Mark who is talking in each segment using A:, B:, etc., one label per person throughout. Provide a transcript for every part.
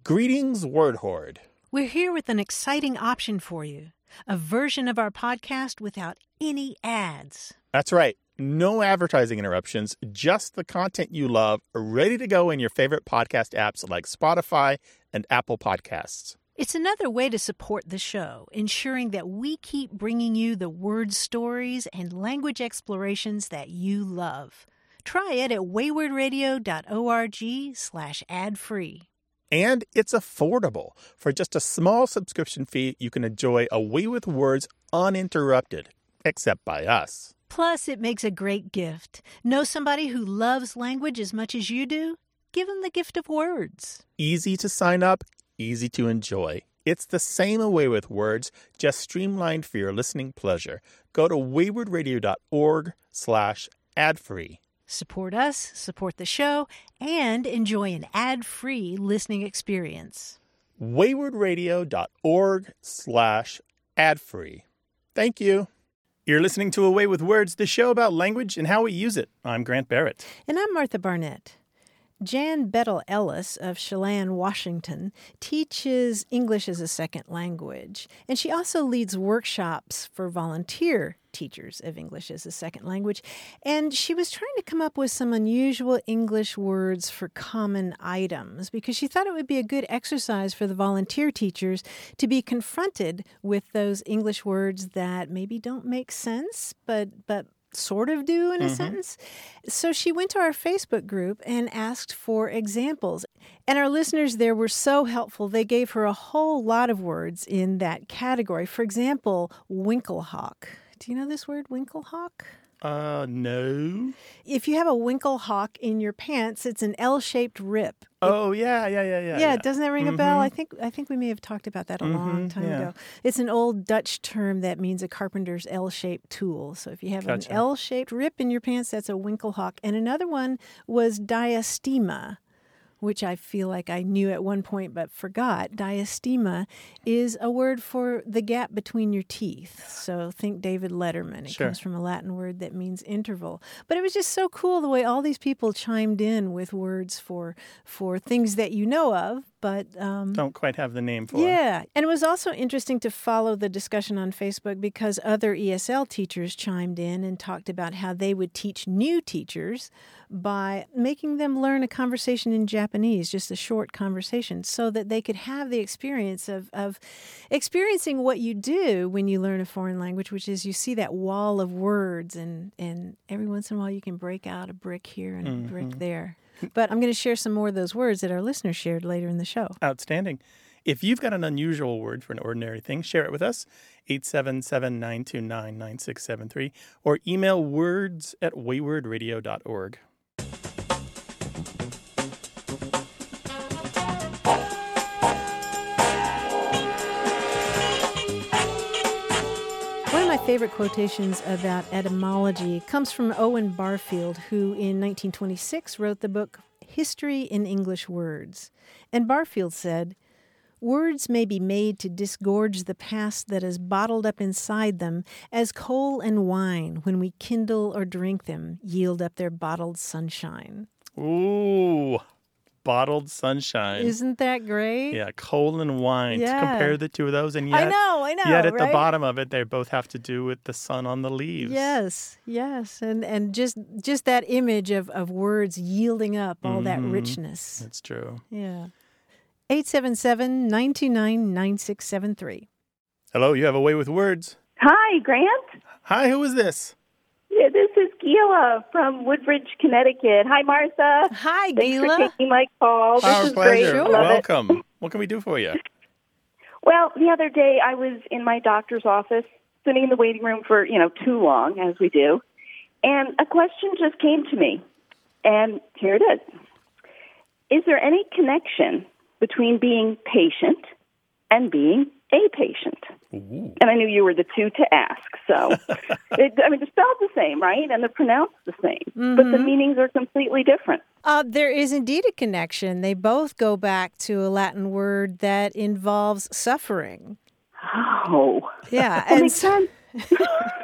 A: Greetings, Word Horde.
B: We're here with an exciting option for you, a version of our podcast without any ads.
A: That's right. No advertising interruptions, just the content you love, ready to go in your favorite podcast apps like Spotify and Apple Podcasts.
B: It's another way to support the show, ensuring that we keep bringing you the word stories and language explorations that you love. Try it at waywardradio.org/ad-free.
A: And it's affordable. For just a small subscription fee, you can enjoy A Way with Words uninterrupted, except by us.
B: Plus, it makes a great gift. Know somebody who loves language as much as you do? Give them the gift of words.
A: Easy to sign up, easy to enjoy. It's the same A Way with Words, just streamlined for your listening pleasure. Go to waywardradio.org/ad-free.
B: Support us, support the show, and enjoy an ad-free listening experience.
A: waywardradio.org/ad-free. Thank you. You're listening to A Way with Words, the show about language and how we use it. I'm Grant Barrett.
B: And I'm Martha Barnett. Jan Bettel Ellis of Chelan, Washington, teaches English as a second language, and she also leads workshops for volunteer teachers of English as a second language, and she was trying to come up with some unusual English words for common items because she thought it would be a good exercise for the volunteer teachers to be confronted with those English words that maybe don't make sense, but sort of do in a sentence. So she went to our Facebook group and asked for examples. And our listeners there were so helpful. They gave her a whole lot of words in that category. For example, winklehawk. Do you know this word, winklehawk?
A: No.
B: If you have a winklehawk in your pants, it's an L-shaped rip.
A: Oh, yeah.
B: Yeah, doesn't that ring a bell? I think we may have talked about that a long time ago. It's an old Dutch term that means a carpenter's L-shaped tool. So if you have an L-shaped rip in your pants, that's a winklehawk. And another one was diastema, which I feel like I knew at one point but forgot. Diastema is a word for the gap between your teeth. So think David Letterman. It comes from a Latin word that means interval. But it was just so cool the way all these people chimed in with words for things that you know of, but
A: don't quite have the name for.
B: Yeah, and it was also interesting to follow the discussion on Facebook because other ESL teachers chimed in and talked about how they would teach new teachers by making them learn a conversation in Japanese, just a short conversation, so that they could have the experience of experiencing what you do when you learn a foreign language, which is you see that wall of words, and every once in a while you can break out a brick here and a brick there. But I'm going to share some more of those words that our listeners shared later in the show.
A: Outstanding. If you've got an unusual word for an ordinary thing, share it with us, 877-929-9673, or email words@waywardradio.org.
B: Favorite quotations about etymology comes from Owen Barfield, who in 1926 wrote the book History in English Words. And Barfield said, "Words may be made to disgorge the past that is bottled up inside them, as coal and wine, when we kindle or drink them, yield up their bottled sunshine."
A: Ooh, bottled sunshine.
B: Isn't that great?
A: Yeah, coal and wine.
B: Yeah.
A: To compare the two of those, and yet,
B: I know,
A: yet at
B: right?
A: the bottom of it, they both have to do with the sun on the leaves.
B: Yes, and just that image of words yielding up all that richness.
A: That's true.
B: Yeah. 877-929-9673.
A: Hello, you have A Way with Words.
C: Hi, Grant.
A: Hi, who is this?
C: Yeah, this is Gila from Woodbridge, Connecticut. Hi, Martha.
B: Hi,
C: Thanks
B: Gila.
C: for taking my call. This
A: Our
C: is
A: pleasure.
C: great. I love it.
A: Welcome. What can we do for you?
C: Well, the other day I was in my doctor's office, sitting in the waiting room for, too long, as we do, and a question just came to me, and here it is. Is there any connection between being patient and being a patient?
A: Ooh.
C: And I knew you were the two to ask, so they're spelled the same, right? And they're pronounced the same, but the meanings are completely different.
B: There is indeed a connection. They both go back to a Latin word that involves suffering.
C: Oh.
B: Yeah.
C: That makes sense.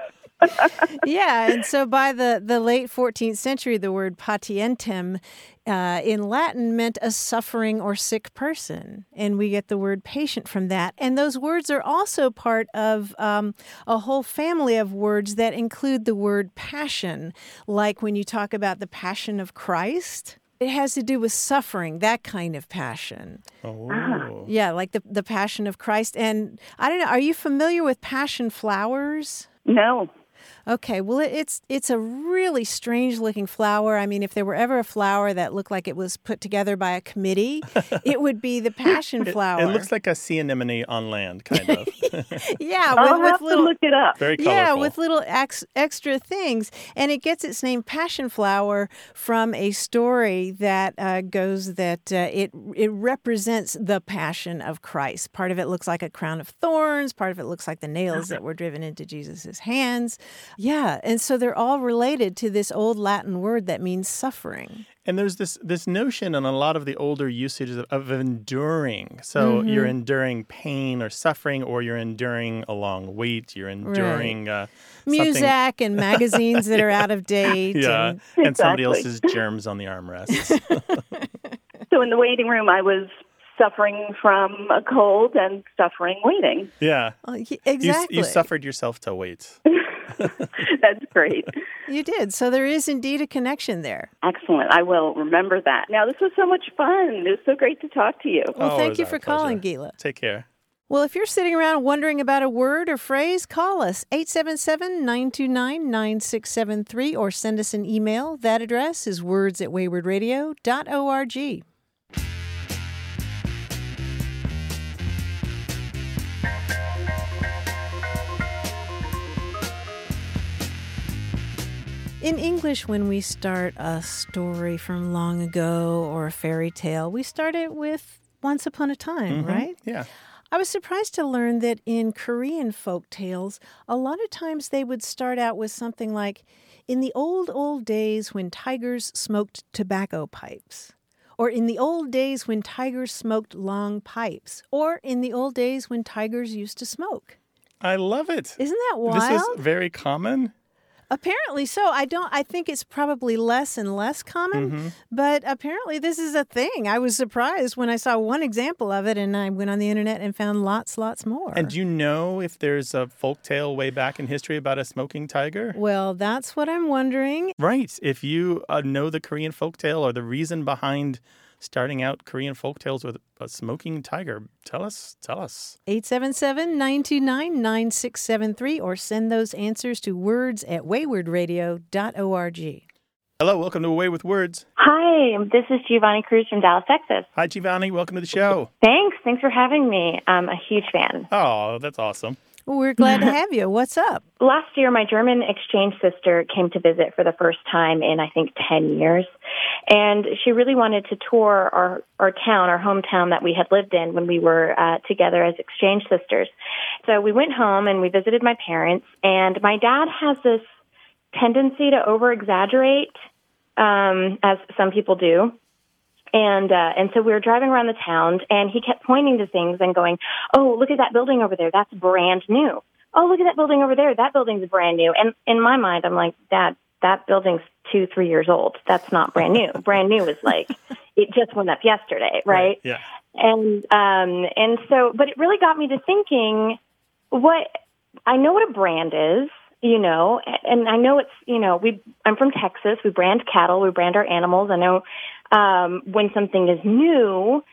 B: Yeah, and so by the late 14th century, the word patientem in Latin meant a suffering or sick person, and we get the word patient from that. And those words are also part of a whole family of words that include the word passion, like when you talk about the passion of Christ. It has to do with suffering, that kind of passion.
A: Oh.
B: Yeah, like the passion of Christ. And I don't know, are you familiar with passion flowers?
C: No.
B: Okay, well, it's a really strange-looking flower. I mean, if there were ever a flower that looked like it was put together by a committee, it would be the passion flower.
A: It looks like a sea anemone on land, kind of.
B: Yeah,
C: I'll
B: with
C: have
B: little
C: to look it up.
A: Very colorful.
B: yeah, with little extra things, and it gets its name passion flower from a story that goes that it represents the passion of Christ. Part of it looks like a crown of thorns. Part of it looks like the nails that were driven into Jesus's hands. Yeah, and so they're all related to this old Latin word that means suffering.
A: And there's this notion in a lot of the older usages of enduring. So you're enduring pain or suffering, or you're enduring a long wait. You're enduring
B: Muzak and magazines that are out of date.
A: Yeah, and somebody else's germs on the armrests.
C: So in the waiting room, I was suffering from a cold and suffering waiting.
A: Yeah.
B: Exactly.
A: You suffered yourself to wait.
C: That's great.
B: You did. So there is indeed a connection there.
C: Excellent. I will remember that. Now, this was so much fun. It was so great to talk to you.
B: Well,
A: Oh, it
B: thank
A: was
B: you
A: our
B: for calling,
A: pleasure.
B: Gila.
A: Take care.
B: Well, if you're sitting around wondering about a word or phrase, call us 877-929-9673 or send us an email. That address is words@waywardradio.org. In English, when we start a story from long ago or a fairy tale, we start it with once upon a time, right?
A: Yeah.
B: I was surprised to learn that in Korean folk tales, a lot of times they would start out with something like, in the old, old days when tigers smoked tobacco pipes, or in the old days when tigers smoked long pipes, or in the old days when tigers used to smoke.
A: I love it.
B: Isn't that wild?
A: This is very common.
B: Apparently so. I think it's probably less and less common, but apparently this is a thing. I was surprised when I saw one example of it, and I went on the internet and found lots more.
A: And do you know if there's a folktale way back in history about a smoking tiger?
B: Well, that's what I'm wondering.
A: Right. If you know the Korean folktale or the reason behind starting out Korean folktales with a smoking tiger, tell us.
B: 877-929-9673 or send those answers to words@waywardradio.org.
A: Hello, welcome to Away with Words.
D: Hi, this is Giovanni Cruz from Dallas, Texas.
A: Hi, Giovanni. Welcome to the show.
D: Thanks for having me. I'm a huge fan.
A: Oh, that's awesome.
B: Well, we're glad to have you. What's up?
D: Last year, my German exchange sister came to visit for the first time in, I think, 10 years. And she really wanted to tour our town, our hometown that we had lived in when we were together as exchange sisters. So we went home and we visited my parents. And my dad has this tendency to over-exaggerate, as some people do. And so we were driving around the town, and he kept pointing to things and going, "Oh, look at that building over there. That's brand new. Oh, look at that building over there. That building's brand new." And in my mind, I'm like, "Dad, that building's 2-3 years old. That's not brand new. Brand new is like, it just went up yesterday, right?"
A: Yeah.
D: And so, but it really got me to thinking, I know what a brand is, and I know it's, I'm from Texas. We brand cattle. We brand our animals. I know when something is new,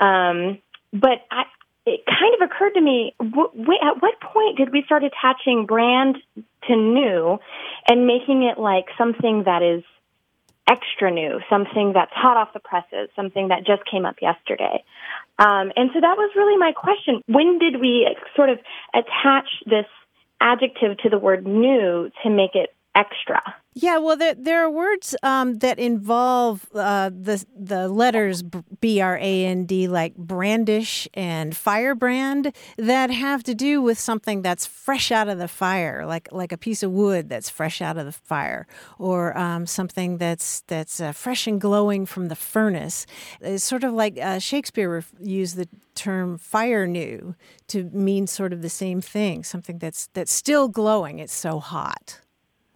D: but it kind of occurred to me, at what point did we start attaching brand to new and making it like something that is extra new, something that's hot off the presses, something that just came up yesterday? And so that was really my question. When did we sort of attach this adjective to the word new to make it extra?
B: Yeah, well, there are words that involve the letters brand, like brandish and firebrand, that have to do with something that's fresh out of the fire, like a piece of wood that's fresh out of the fire, or something that's fresh and glowing from the furnace. It's sort of like Shakespeare used the term fire new to mean sort of the same thing, something that's still glowing. It's so hot.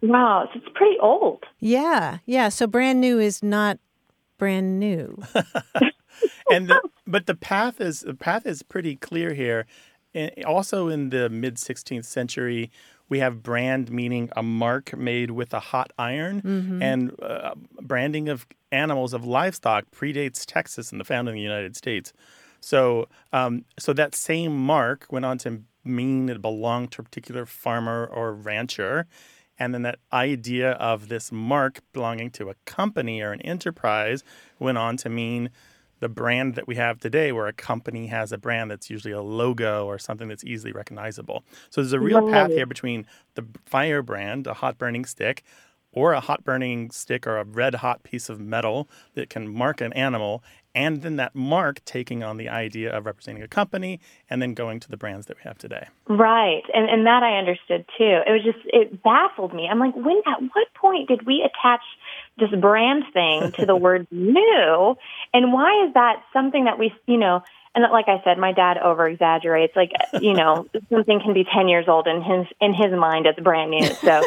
D: Wow, so it's pretty old.
B: Yeah. So brand new is not brand new.
A: But the path is pretty clear here. Also in the mid 16th century, we have brand meaning a mark made with a hot iron, and branding of animals, of livestock, predates Texas and the founding of the United States. So that same mark went on to mean it belonged to a particular farmer or rancher. And then that idea of this mark belonging to a company or an enterprise went on to mean the brand that we have today, where a company has a brand that's usually a logo or something that's easily recognizable. So there's a real path here between the fire brand, a hot burning stick, or a hot burning stick or a red hot piece of metal that can mark an animal, and then that mark taking on the idea of representing a company and then going to the brands that we have today.
D: Right. And that I understood too. It baffled me. I'm like, at what point did we attach this brand thing to the word new? And why is that something that we, and like I said, my dad over-exaggerates. Like, something can be 10 years old, and in his mind, it's brand new. So,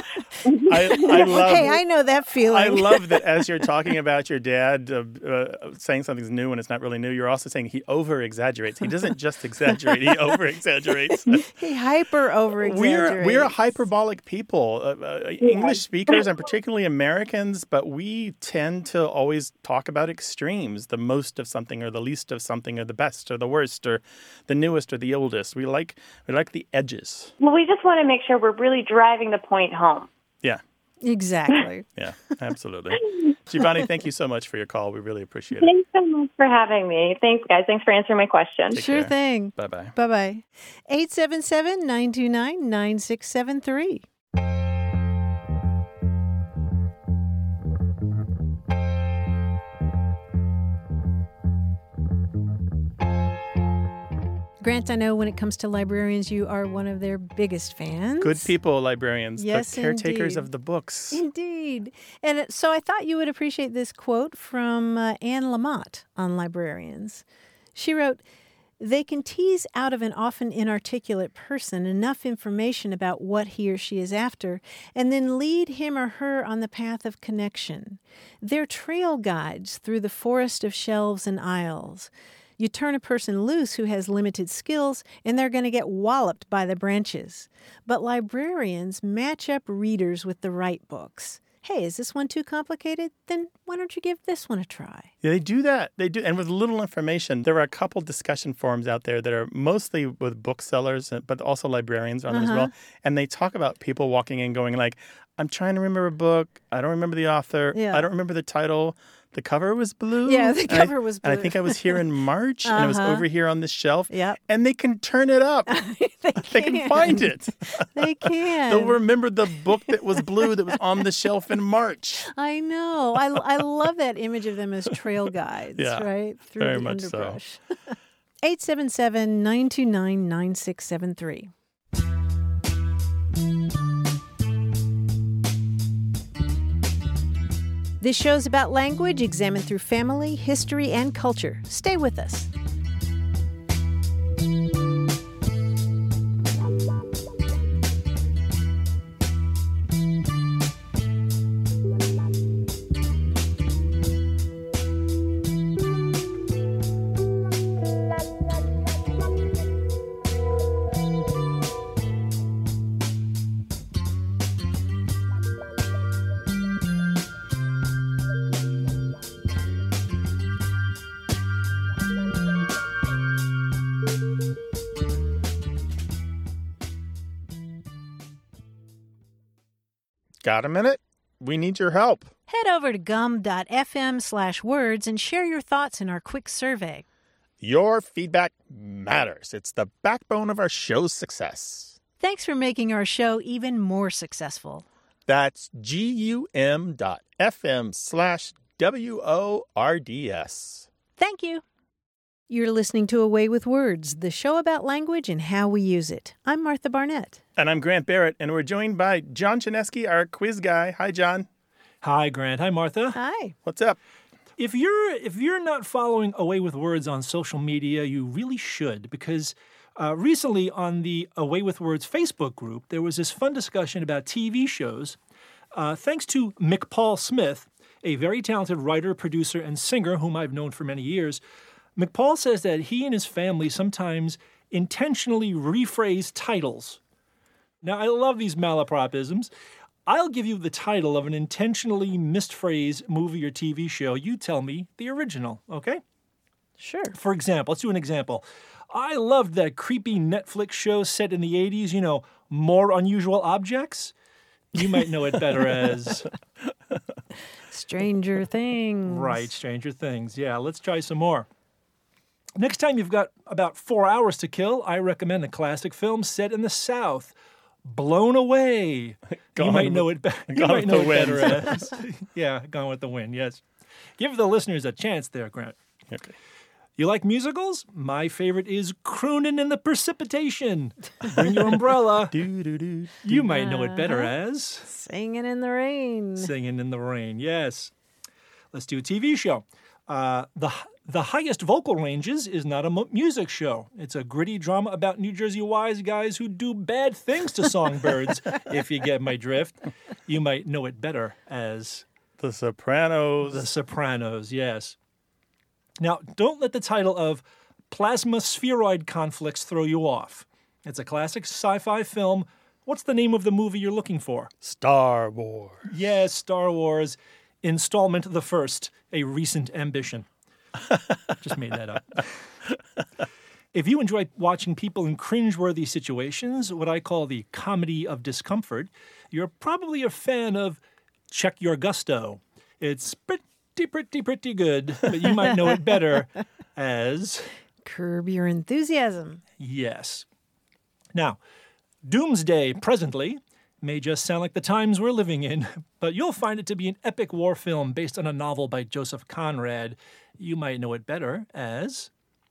B: I know that feeling.
A: I love that as you're talking about your dad saying something's new when it's not really new, you're also saying he over-exaggerates. He doesn't just exaggerate, he over-exaggerates.
B: He hyper-over-exaggerates.
A: We're a hyperbolic people, English speakers and particularly Americans, but we tend to always talk about extremes, the most of something or the least of something or the best or the worst or the newest or the oldest. We like the edges.
D: Well, we just want to make sure we're really driving the point home.
A: Yeah.
B: Exactly.
A: Yeah, absolutely. Giovanni, thank you so much for your call. We really appreciate it.
D: Thanks so much for having me. Thanks, guys. Thanks for answering my question.
B: Sure thing.
A: Bye-bye.
B: Bye-bye. 877-929-9673. Grant, I know when it comes to librarians, you are one of their biggest fans.
A: Good people, librarians.
B: Yes,
A: the caretakers
B: indeed.
A: of the books.
B: Indeed. And so I thought you would appreciate this quote from Anne Lamott on librarians. She wrote, "They can tease out of an often inarticulate person enough information about what he or she is after, and then lead him or her on the path of connection. They're trail guides through the forest of shelves and aisles. You turn a person loose who has limited skills, and they're going to get walloped by the branches. But librarians match up readers with the right books. Hey, is this one too complicated? Then why don't you give this one a try?"
A: Yeah, they do that. They do. And with little information, there are a couple discussion forums out there that are mostly with booksellers, but also librarians on them as well. And they talk about people walking in going like, I'm trying to remember a book. I don't remember the author.
B: Yeah.
A: I don't remember the title. The cover was blue.
B: Yeah, the cover was blue.
A: And I think I was here in March, and it was over here on this shelf.
B: Yep.
A: And they can turn it up. They can find it.
B: They can.
A: They'll remember the book that was blue that was on the shelf in March.
B: I know. I love that image of them as trail guides, right? Through
A: very
B: the
A: much so.
B: underbrush. 877-929-9673. This show's about language examined through family, history, and culture. Stay with us.
A: Got a minute? We need your help.
B: Head over to gum.fm/words and share your thoughts in our quick survey.
A: Your feedback matters. It's the backbone of our show's success.
B: Thanks for making our show even more successful.
A: That's gum.fm/WORDS.
B: Thank you. You're listening to Away with Words, the show about language and how we use it. I'm Martha Barnett.
A: And I'm Grant Barrett, and we're joined by John Chaneski, our quiz guy. Hi, John.
E: Hi, Grant. Hi, Martha.
B: Hi.
A: What's up?
E: If you're not following Away with Words on social media, you really should, because recently on the Away with Words Facebook group, there was this fun discussion about TV shows Thanks to McPaul Smith, a very talented writer, producer, and singer whom I've known for many years, McPaul says that he and his family sometimes intentionally rephrase titles. Now, I love these malapropisms. I'll give you the title of an intentionally misphrased movie or TV show. You tell me the original, okay?
B: Sure.
E: For example, let's do an example. I loved that creepy Netflix show set in the 80s, More Unusual Objects. You might know it better as...
B: Stranger Things.
E: Right, Stranger Things. Yeah, let's try some more. Next time you've got about 4 hours to kill, I recommend a classic film set in the South, Blown Away. You might know it better. You might know it better as... Yeah, Gone with the Wind, yes. Give the listeners a chance there, Grant.
A: Okay.
E: You like musicals? My favorite is Croonin' in the Precipitation. Bring your umbrella. You might know it better as...
B: Singing in the Rain.
E: Singing in the Rain, yes. Let's do a TV show. The Highest Vocal Ranges is not a music show. It's a gritty drama about New Jersey wise guys who do bad things to songbirds, if you get my drift. You might know it better as...
A: The Sopranos.
E: The Sopranos, yes. Now, don't let the title of Plasma Spheroid Conflicts throw you off. It's a classic sci-fi film. What's the name of the movie you're looking for?
A: Star Wars.
E: Yes, Star Wars, Installment the First, a recent ambition. Just made that up. If you enjoy watching people in cringeworthy situations, what I call the comedy of discomfort, you're probably a fan of Check Your Gusto. It's pretty good, but you might know it better as...
B: Curb Your Enthusiasm.
E: Yes. Now, Doomsday, presently, may just sound like the times we're living in, but you'll find it to be an epic war film based on a novel by Joseph Conrad. You might know it better as...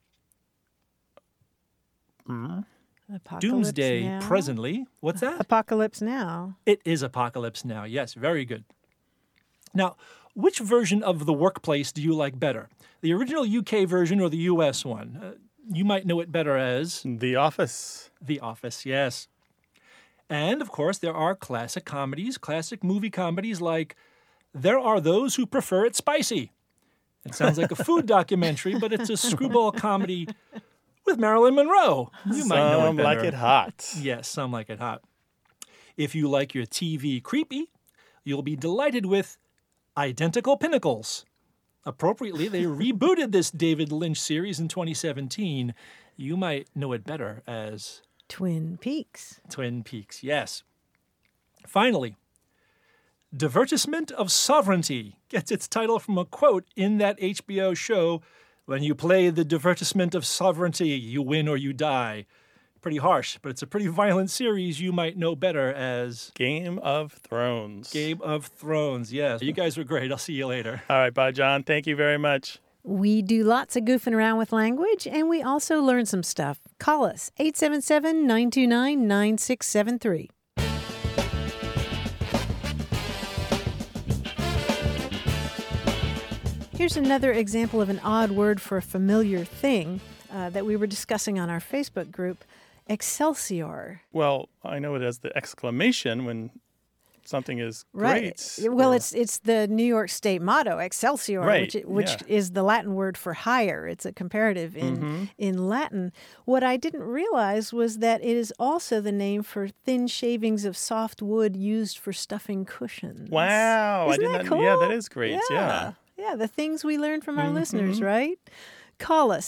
B: Apocalypse
E: Doomsday,
B: Now.
E: presently. What's that?
B: Apocalypse Now.
E: It is Apocalypse Now. Yes, very good. Now, which version of The Workplace do you like better? The original UK version or the US one? You might know it better as...
A: The Office.
E: The Office, yes. And, of course, there are classic comedies, classic movie comedies like There Are Those Who Prefer It Spicy. It sounds like a food documentary, but it's a screwball comedy with Marilyn Monroe. You might know it better.
A: Some like it hot.
E: Yes, some like it hot. If you like your TV creepy, you'll be delighted with Identical Pinnacles. Appropriately, they rebooted this David Lynch series in 2017. You might know it better as...
B: Twin Peaks.
E: Twin Peaks, yes. Finally, Divertissement of Sovereignty gets its title from a quote in that HBO show, "When you play the Divertissement of Sovereignty, you win or you die." Pretty harsh, but it's a pretty violent series you might know better as...
A: Game of Thrones.
E: Game of Thrones, yes. You guys were great. I'll see you later.
A: All right, bye, John. Thank you very much.
B: We do lots of goofing around with language, and we also learn some stuff. Call us, 877-929-9673. Here's another example of an odd word for a familiar thing that we were discussing on our Facebook group, Excelsior.
A: Well, I know it as the exclamation when something is
B: Right.
A: great.
B: Well,
A: or-
B: it's the New York State motto, Excelsior,
A: Right,
B: which
A: yeah.
B: is the Latin word for higher. It's a comparative in Latin. What I didn't realize was that it is also the name for thin shavings of soft wood used for stuffing cushions.
A: Wow.
B: Isn't
A: I did
B: that
A: not.
B: cool?
A: Yeah, that is great. Yeah.
B: Yeah, the things we learn from our listeners, right? Call us,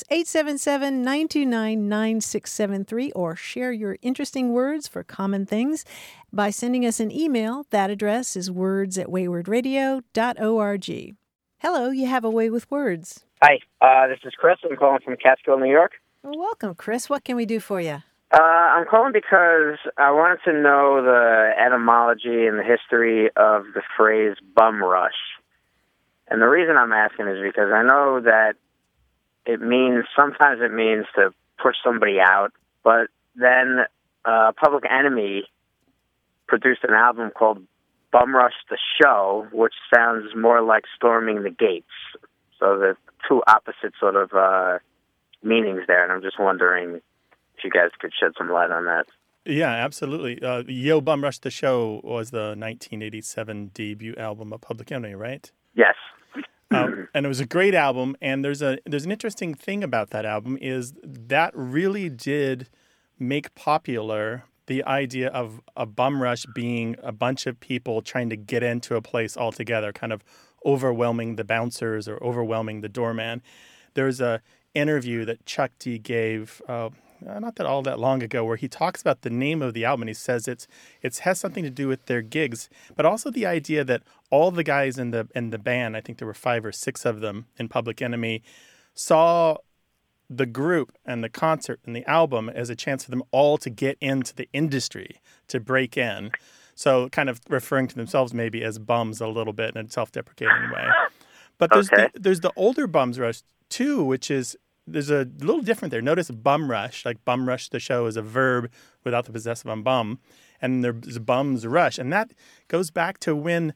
B: 877-929-9673, or share your interesting words for common things by sending us an email. That address is words@waywardradio.org. Hello, you have a way with words.
F: Hi, this is Chris. I'm calling from Catskill, New York.
B: Well, welcome, Chris. What can we do for you?
F: I'm calling because I wanted to know the etymology and the history of the phrase bum rush. And the reason I'm asking is because I know that sometimes it means to push somebody out, but then Public Enemy produced an album called Bum Rush the Show, which sounds more like storming the gates. So the two opposite sort of meanings there, and I'm just wondering if you guys could shed some light on that.
A: Yeah, absolutely. Yo Bum Rush the Show was the 1987 debut album of Public Enemy, right?
F: Yes.
A: And it was a great album. And there's an interesting thing about that album is that really did make popular the idea of a bum rush being a bunch of people trying to get into a place altogether, kind of overwhelming the bouncers or overwhelming the doorman. There's a interview that Chuck D gave not that all that long ago, where he talks about the name of the album, and he says it has something to do with their gigs, but also the idea that all the guys in the band, I think there were 5 or 6 of them in Public Enemy, saw the group and the concert and the album as a chance for them all to get into the industry, to break in. So kind of referring to themselves maybe as bums a little bit in a self-deprecating way. But there's the older Bums Rush too, which is there's a little different there. Notice bum rush, like bum rush the show is a verb without the possessive on bum, and there's bums rush, and that goes back to when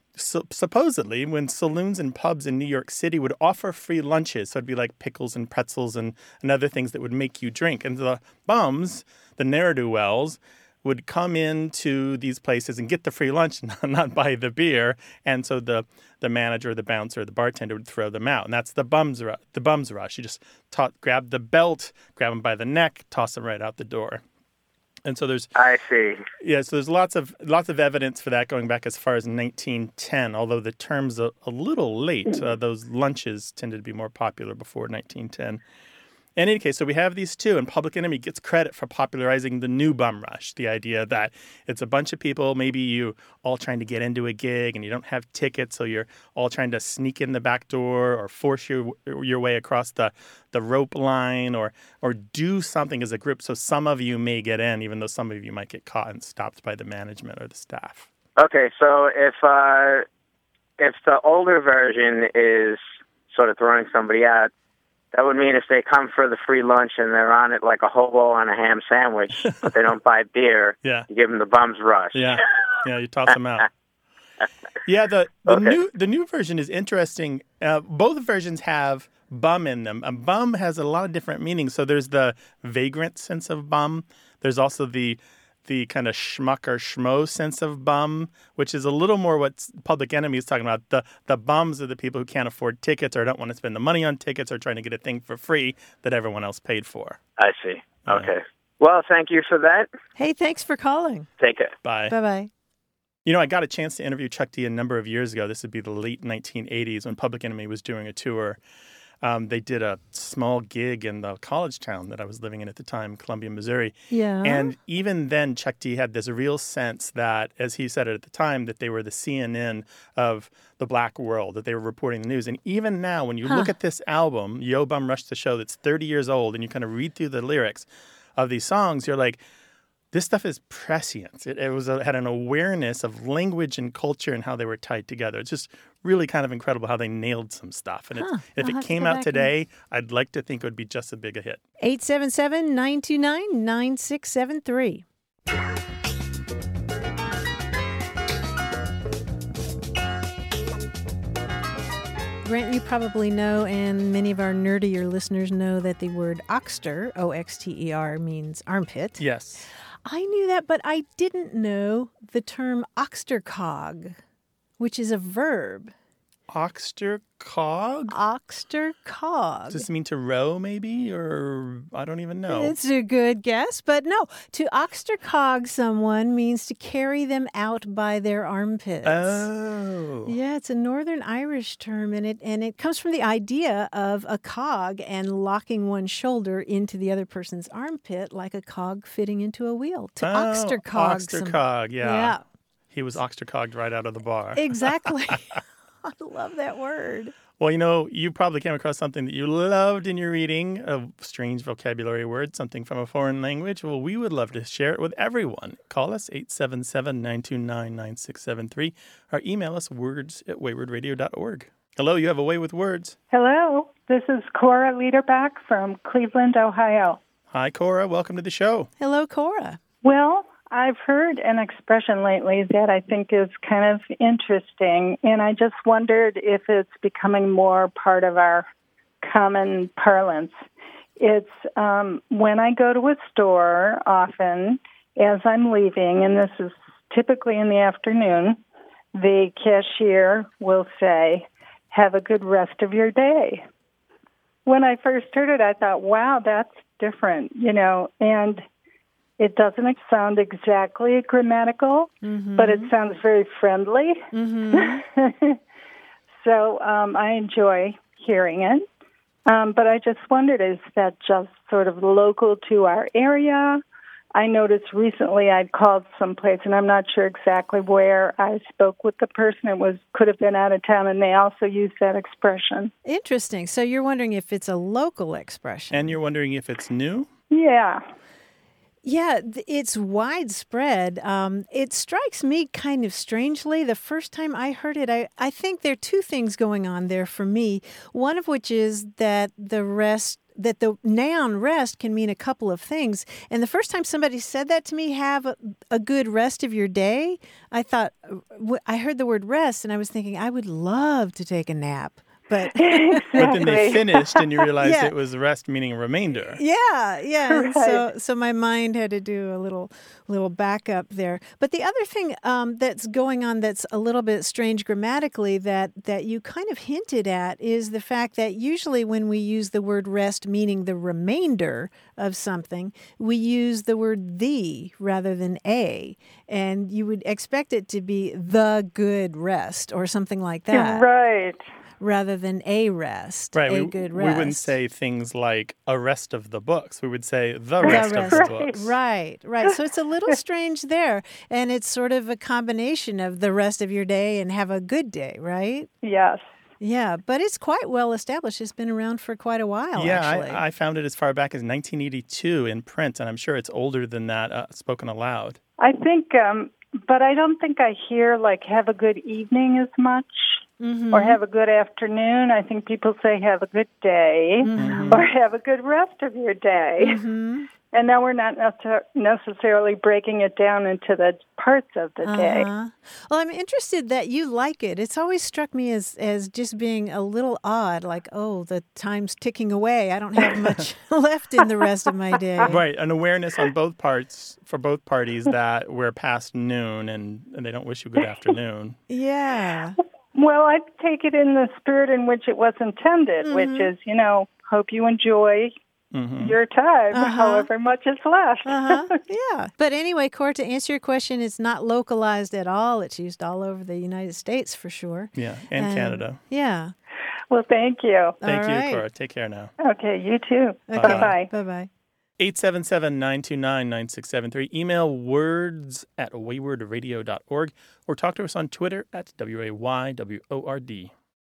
A: supposedly when saloons and pubs in New York City would offer free lunches. So it'd be like pickles and pretzels and other things that would make you drink, and the bums, the ne'er-do-wells, would come into these places and get the free lunch, not buy the beer, and so the manager, the bouncer, the bartender would throw them out, and that's the bums rush. You just grab the belt, grab them by the neck, toss them right out the door. And so
F: I see.
A: Yeah, so there's lots of evidence for that going back as far as 1910. Although the term's a little late, those lunches tended to be more popular before 1910. In any case, so we have these two, and Public Enemy gets credit for popularizing the new bum rush, the idea that it's a bunch of people, maybe you all trying to get into a gig and you don't have tickets, so you're all trying to sneak in the back door or force your way across the rope line or do something as a group, so some of you may get in, even though some of you might get caught and stopped by the management or the staff.
F: Okay, so if the older version is sort of throwing somebody out, that would mean if they come for the free lunch and they're on it like a hobo on a ham sandwich, but they don't buy beer,
A: yeah,
F: you give them the bums rush.
A: Yeah, you toss them out. Yeah, the new version is interesting. Both versions have bum in them. A bum has a lot of different meanings. So there's the vagrant sense of bum. There's also the kind of schmuck or schmo sense of bum, which is a little more what Public Enemy is talking about. The bums are the people who can't afford tickets or don't want to spend the money on tickets or trying to get a thing for free that everyone else paid for.
F: I see. Okay. Well, thank you for that.
B: Hey, thanks for calling.
F: Take care.
A: Bye.
B: Bye-bye.
A: You know, I got a chance to interview Chuck D a number of years ago. This would be the late 1980s when Public Enemy was doing a tour. They did a small gig in the college town that I was living in at the time, Columbia, Missouri.
B: Yeah.
A: And even then, Chuck D had this real sense that, as he said it at the time, that they were the CNN of the black world, that they were reporting the news. And even now, when you look at this album, Yo Bum Rush the Show, that's 30 years old, and you kind of read through the lyrics of these songs, you're like, this stuff is prescient. It had an awareness of language and culture and how they were tied together. It's just really kind of incredible how they nailed some stuff. And if it came out today, I'd like to think it would be just as big a hit.
B: 877-929-9673. Grant, you probably know, and many of our nerdier listeners know, that the word oxter, O-X-T-E-R, means armpit.
A: Yes.
B: I knew that, but I didn't know the term oxtercog, which is a verb.
A: Oxtercog?
B: Oxtercog.
A: Does this mean to row, maybe? Or I don't even know.
B: It's a good guess, but no. To oxtercog someone means to carry them out by their armpits.
A: Oh.
B: Yeah, it's a Northern Irish term, and it comes from the idea of a cog and locking one shoulder into the other person's armpit like a cog fitting into a wheel. To oxtercog.
A: Oxtercog, yeah. He was oxtercogged right out of the bar.
B: Exactly. I love that word.
A: Well, you know, you probably came across something that you loved in your reading, a strange vocabulary word, something from a foreign language. Well, we would love to share it with everyone. Call us, 877-929-9673, or email us, words@waywardradio.org. Hello, you have a way with words.
G: Hello, this is Cora Liederbach from Cleveland, Ohio.
A: Hi, Cora. Welcome to the show.
B: Hello, Cora.
G: Well, I've heard an expression lately that I think is kind of interesting, and I just wondered if it's becoming more part of our common parlance. It's when I go to a store often as I'm leaving, and this is typically in the afternoon, the cashier will say, "Have a good rest of your day." When I first heard it, I thought, wow, that's different, and it doesn't sound exactly grammatical, but it sounds very friendly. So I enjoy hearing it. But I just wondered, is that just sort of local to our area? I noticed recently I'd called someplace, and I'm not sure exactly where. I spoke with the person. Could have been out of town, and they also used that expression.
B: Interesting. So you're wondering if it's a local expression.
A: And you're wondering if it's new?
G: Yeah.
B: Yeah, it's widespread. It strikes me kind of strangely. The first time I heard it, I think there are two things going on there for me. One of which is that the noun rest can mean a couple of things. And the first time somebody said that to me, have a good rest of your day, I thought, I heard the word rest, and I was thinking, I would love to take a nap. But
A: but then they finished, and you realized
B: Yeah.
A: it was rest, meaning remainder.
B: Yeah. And
G: Right.
B: so my mind had to do a little backup there. But the other thing that's going on that's a little bit strange grammatically that you kind of hinted at is the fact that usually when we use the word rest meaning the remainder of something, we use the word the rather than a. And you would expect it to be the good rest or something like that.
G: Right.
B: Rather than a rest,
A: Right.
B: a
A: We,
B: good
A: we
B: rest.
A: wouldn't say things like a rest of the books. We would say the rest of the
B: rest.
A: books.
B: Right. So it's a little strange there. And it's sort of a combination of the rest of your day and have a good day, right?
G: Yes.
B: Yeah, but it's quite well established. It's been around for quite a while,
A: Yeah,
B: actually.
A: I found it as far back as 1982 in print, and I'm sure it's older than that spoken aloud.
G: I think, but I don't think I hear, have a good evening as much. Or have a good afternoon. I think people say have a good day or have a good rest of your day. And now we're not necessarily breaking it down into the parts of the day.
B: Well, I'm interested that you like it. It's always struck me as just being a little odd, like, oh, the time's ticking away. I don't have much left in the rest of my day.
A: Right, an awareness on both parts, for both parties, that we're past noon and they don't wish you good afternoon.
B: Yeah.
G: Well, I take it in the spirit in which it was intended, which is, hope you enjoy your time, however much is left.
B: Yeah. But anyway, Cor, to answer your question, it's not localized at all. It's used all over the United States for sure.
A: Yeah, and Canada.
B: Yeah.
G: Well, thank you.
A: Thank
B: All
A: you,
B: right.
A: Cora. Take care now.
G: Okay, you too.
B: Okay.
G: Bye-bye.
B: Bye-bye.
A: 877-929-9673. Email words@waywordradio.org or talk to us on Twitter at WAYWORD.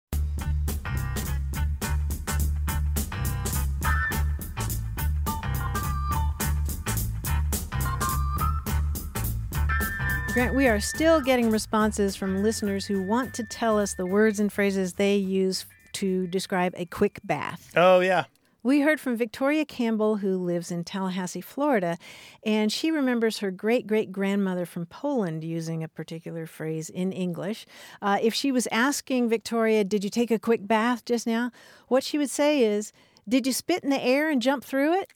B: Grant, we are still getting responses from listeners who want to tell us the words and phrases they use to describe a quick bath.
A: Oh, yeah.
B: We heard from Victoria Campbell, who lives in Tallahassee, Florida, and she remembers her great-great-grandmother from Poland using a particular phrase in English. If she was asking Victoria, did you take a quick bath just now? What she would say is, did you spit in the air and jump through it?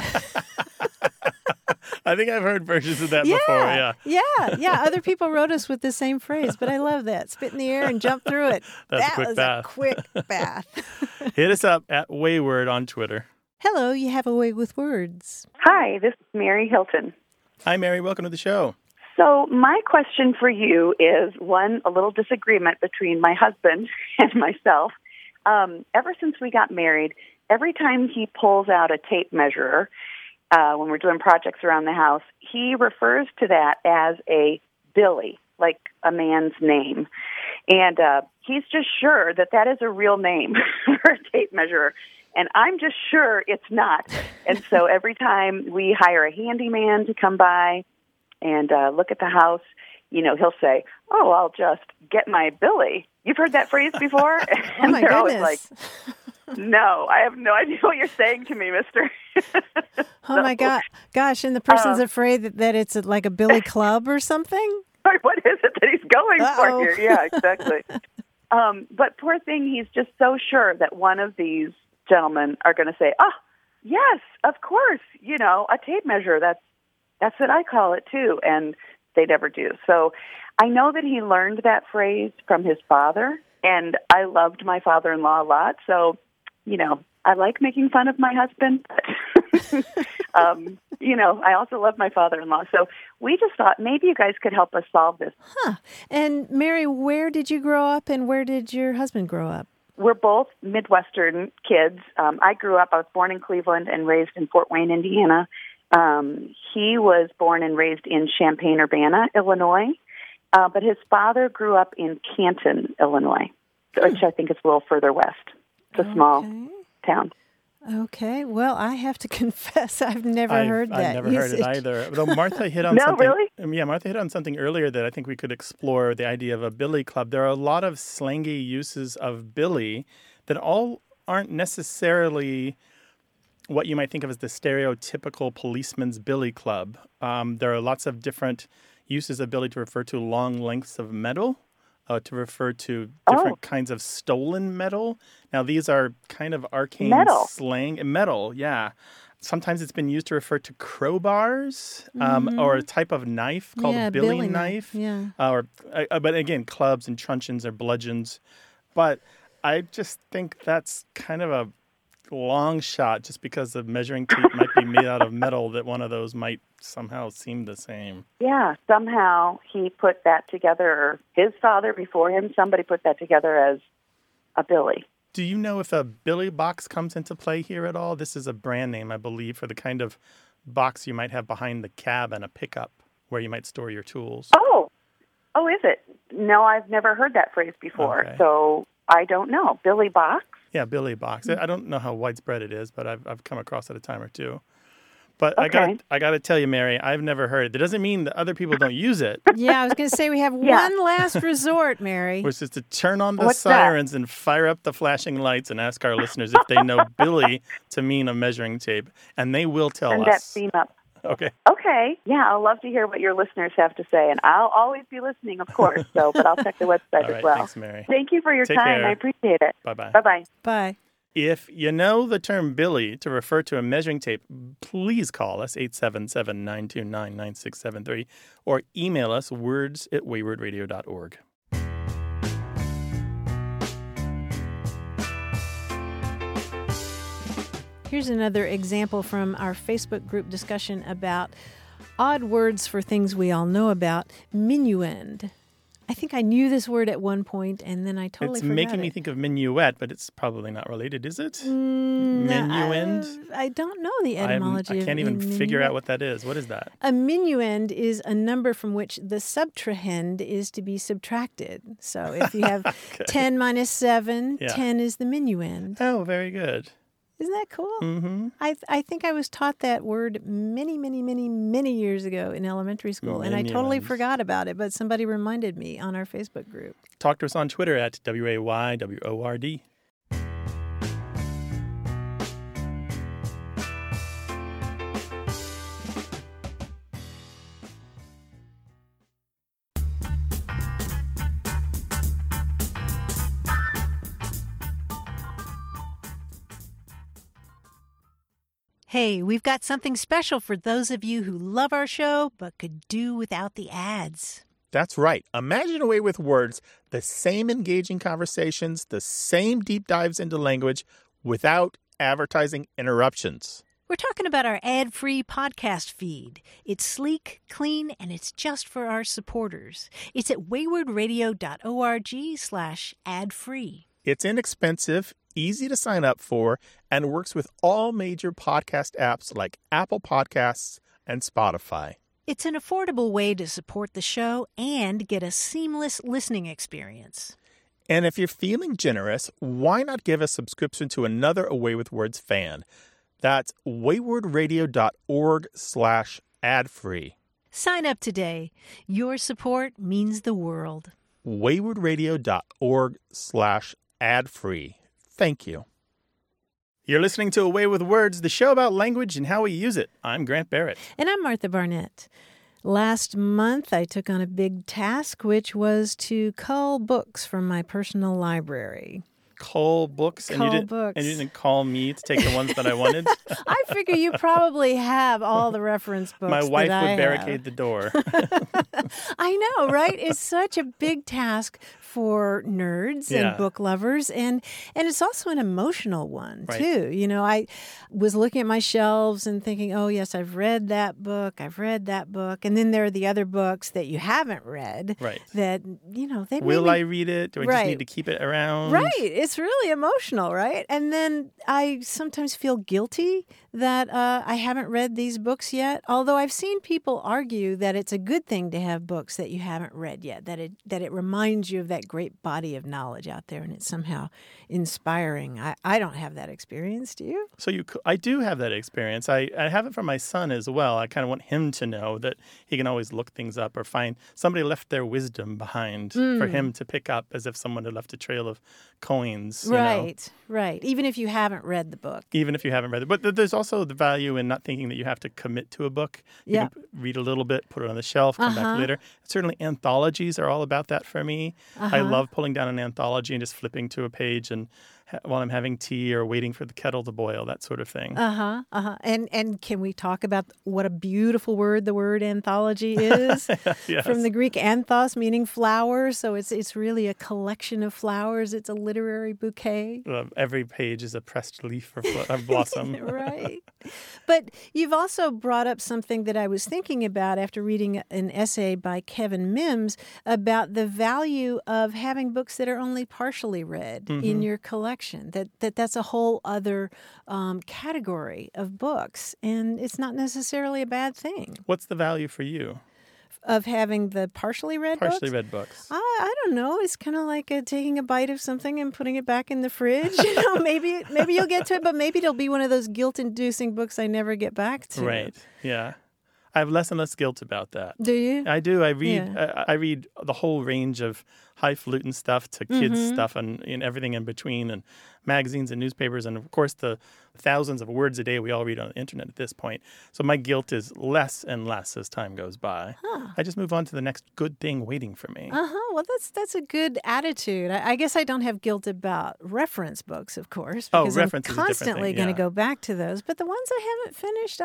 A: I think I've heard versions of that before,
B: Yeah. Other people wrote us with the same phrase, but I love that. Spit in the air and jump through it.
A: That's a
B: that
A: quick
B: was
A: bath.
B: a quick bath.
A: Hit us up at Wayword on Twitter.
B: Hello, you have a way with words.
C: Hi, this is Mary Hilton.
A: Hi, Mary. Welcome to the show.
C: So my question for you is, a little disagreement between my husband and myself. Ever since we got married, every time he pulls out a tape measure, when we're doing projects around the house, he refers to that as a Billy, like a man's name. And he's just sure that is a real name for a tape measure. And I'm just sure it's not. And so every time we hire a handyman to come by and look at the house, he'll say, "Oh, I'll just get my Billy." You've heard that phrase before?
B: Oh, my
C: they're
B: goodness.
C: always like, "No, I have no idea what you're saying to me, mister."
B: Oh, my gosh. And the person's afraid that it's like a billy club or something?
C: What is it that he's going
B: Uh-oh.
C: for here? Yeah, exactly. But poor thing, he's just so sure that one of these gentlemen are going to say, "Oh, yes, of course, a tape measure, that's That's what I call it, too. And they never do. So I know that he learned that phrase from his father, and I loved my father-in-law a lot. So, I like making fun of my husband, but, I also love my father-in-law. So we just thought maybe you guys could help us solve this.
B: Huh. And Mary, where did you grow up and where did your husband grow up?
C: We're both Midwestern kids. I was born in Cleveland and raised in Fort Wayne, Indiana. He was born and raised in Champaign-Urbana, Illinois, but his father grew up in Canton, Illinois, which I think is a little further west. It's a small town.
B: Okay. Well, I have to confess, I've never heard that.
A: I've never heard it either. Though Martha hit on
C: No,
A: something.
C: really?
A: Yeah, Martha hit on something earlier that I think we could explore, the idea of a billy club. There are a lot of slangy uses of billy that all aren't necessarily what you might think of as the stereotypical policeman's billy club. There are lots of different uses of billy to refer to long lengths of metal, to refer to different kinds of stolen metal. Now, these are kind of arcane slang. Metal, yeah. Sometimes it's been used to refer to crowbars or a type of knife called a billy knife.
B: Yeah.
A: But again, clubs and truncheons or bludgeons. But I just think that's kind of a long shot, just because the measuring tape might be made out of metal, that one of those might somehow seem the same.
C: Yeah, somehow he put that together, or his father before him, somebody put that together as a billy.
A: Do you know if a billy box comes into play here at all? This is a brand name, I believe, for the kind of box you might have behind the cab in a pickup where you might store your tools.
C: Oh, is it? No, I've never heard that phrase before, so I don't know. Billy box?
A: Yeah, billy box. I don't know how widespread it is, but I've come across it a time or two. But I got to tell you, Mary, I've never heard it. That doesn't mean that other people don't use it.
B: Yeah, I was going to say we have one last resort, Mary.
A: Which is to turn on the sirens and fire up the flashing lights and ask our listeners if they know billy to mean a measuring tape. And they will tell us.
C: Turn that theme up.
A: Okay.
C: Okay. Yeah, I'll love to hear what your listeners have to say. And I'll always be listening, of course, but I'll check the website as well.
A: Thanks, Mary.
C: Thank you for your time.
A: Care.
C: I appreciate it.
A: Bye-bye.
C: Bye-bye.
B: Bye.
A: If you know the term billy to refer to a measuring tape, please call us 877-929-9673 or email us words@waywardradio.org.
B: Here's another example from our Facebook group discussion about odd words for things we all know about. Minuend. I think I knew this word at one point, and then I totally forgot it.
A: It's making me think of minuet, but it's probably not related, is it? Minuend?
B: I don't know the etymology
A: I can't even figure out what that is. What is that?
B: A minuend is a number from which the subtrahend is to be subtracted. So if you have 10 minus 7, 10 is the minuend.
A: Oh, very good.
B: Isn't that cool?
A: Mm-hmm.
B: I think I was taught that word many, many, many, many years ago in elementary school, and I totally forgot about it, but somebody reminded me on our Facebook group.
A: Talk to us on Twitter at WAYWORD.
H: Hey, we've got something special for those of you who love our show but could do without the ads.
A: That's right. Imagine a way with words, the same engaging conversations, the same deep dives into language without advertising interruptions.
H: We're talking about our ad-free podcast feed. It's sleek, clean, and it's just for our supporters. It's at waywardradio.org/ad-free.
A: It's inexpensive, easy to sign up for, and works with all major podcast apps like Apple Podcasts and Spotify.
H: It's an affordable way to support the show and get a seamless listening experience.
A: And if you're feeling generous, why not give a subscription to another Away with Words fan? That's waywardradio.org/ad-free.
H: Sign up today. Your support means the world.
A: waywardradio.org/ad-free. Thank you. You're listening to Away with Words, the show about language and how we use it. I'm Grant Barrett.
B: And I'm Martha Barnett. Last month, I took on a big task, which was to cull books from my personal library.
A: cull books, and
B: Books.
A: you didn't call me to take the ones that I wanted.
B: I figure you probably have all the reference books.
A: My wife
B: that
A: would
B: I
A: barricade
B: have.
A: the door.
B: I know, right? It's such a big task for nerds
A: Yeah.
B: and book lovers, and it's also an emotional one
A: Right.
B: too. You know, I was looking at my shelves and thinking, oh yes, I've read that book, and then there are the other books that you haven't read.
A: Right.
B: That they
A: Will I read it? Do I just
B: Right.
A: need to keep it around?
B: Right. It's really emotional, right? And then I sometimes feel guilty that I haven't read these books yet. Although I've seen people argue that it's a good thing to have books that you haven't read yet, that it reminds you of that great body of knowledge out there, and it's somehow inspiring. I don't have that experience. Do you?
A: So I do have that experience. I have it from my son as well. I kind of want him to know that he can always look things up or find somebody left their wisdom behind for him to pick up, as if someone had left a trail of coins. you know.
B: Right. Even if you haven't read the book.
A: Even if you haven't read it. But there's also the value in not thinking that you have to commit to a book. You
B: Yeah.
A: can read a little bit, put it on the shelf, come back later. Certainly anthologies are all about that for me. I love pulling down an anthology and just flipping to a page and while I'm having tea or waiting for the kettle to boil, that sort of thing.
B: And can we talk about what a beautiful word the word anthology is?
A: Yes.
B: From the Greek anthos, meaning flower. So it's really a collection of flowers. It's a literary bouquet.
A: Every page is a pressed leaf or blossom.
B: Right. But you've also brought up something that I was thinking about after reading an essay by Kevin Mims about the value of having books that are only partially read in your collection. That's a whole other category of books, and it's not necessarily a bad thing.
A: What's the value for you?
B: Of having the partially read
A: Partially
B: books?
A: read books.
B: I don't know. It's kind of like taking a bite of something and putting it back in the fridge. Maybe you'll get to it, but maybe it'll be one of those guilt-inducing books I never get back to.
A: Right. Yeah. I have less and less guilt about that.
B: Do you?
A: I do. I read.
B: Yeah.
A: I read the whole range of highfalutin stuff to kids stuff and everything in between, and magazines and newspapers, and of course the thousands of words a day we all read on the internet at this point. So my guilt is less and less as time goes by. I just move on to the next good thing waiting for me.
B: Well, that's a good attitude. I guess I don't have guilt about reference books, of course,
A: Oh,
B: because
A: reference
B: I'm
A: is a different
B: constantly
A: thing,
B: going to
A: yeah.
B: go back to those. But the ones I haven't finished,